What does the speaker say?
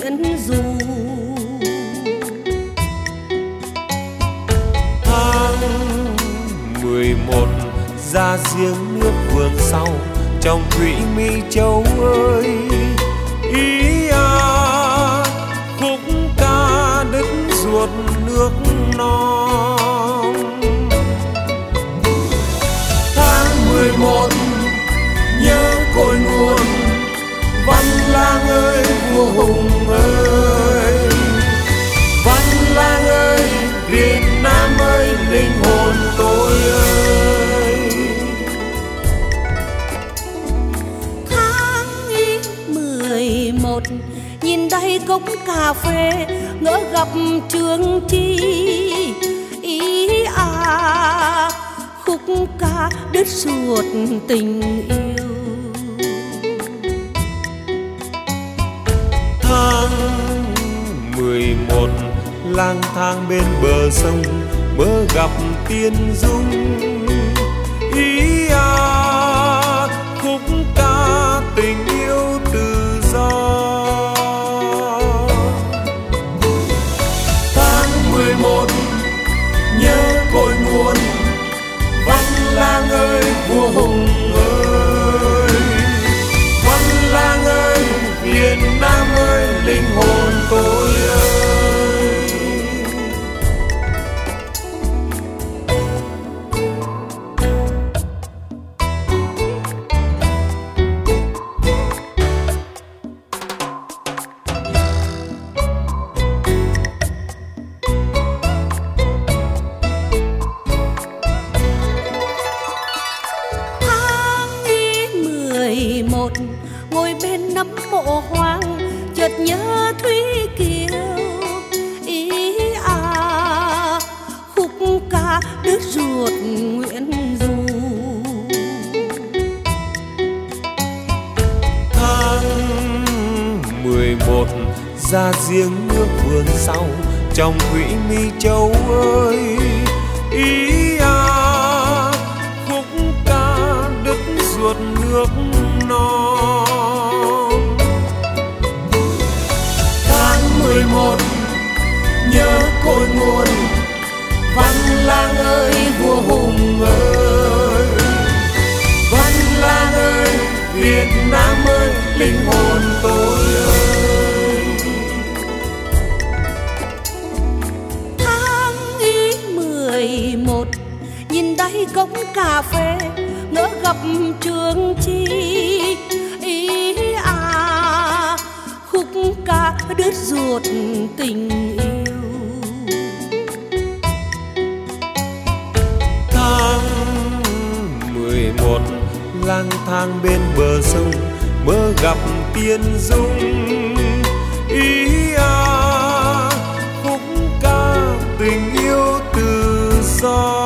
Nguyễn Du. Tháng 11 ra giếng nước vườn sau, trong thủy Mi Châu ơi. Ý à, khúc ca đứt ruột nước non. Tháng 11 nhớ cội nguồn, Văn Lang ơi vua hùng ơi. Văn Lang ơi, Việt Nam ơi, linh hồn tôi ơi. Tháng 11 nhìn đây cốc cà phê, ngỡ gặp Trương Chi. Ý à, khúc ca đứt ruột tình yêu. Tháng 11 lang thang bên bờ sông, mơ gặp Tiên Dung. Ý à, khúc ca tình yêu tự do. Tháng 11 nhớ cội nguồn, Văn Lang ơi vua hùng ơi. Văn Lang ơi, Việt Nam ơi, linh hồn tôi ơi. Ngồi bên nấm mộ hoang, chợt nhớ Thúy Kiều. Ý à, khúc ca đứt ruột Nguyễn Du. Tháng 11 ra giếng nước vườn sau, trong thủy Mi Châu ơi. Ý à, khúc ca đứt ruột nước non. Tháng 11 nhớ cội nguồn, Văn Lang ơi vua hùng ơi. Văn Lang ơi, Việt Nam ơi, linh hồn tôi ơi. Tháng 11 nhìn đây cốc cà phê, ngỡ gặp Trương Chi. Ý à, khúc ca đứt ruột tình yêu. Tháng 11 lang thang bên bờ sông, mơ gặp Tiên Dung. Ý à, khúc ca tình yêu tự do.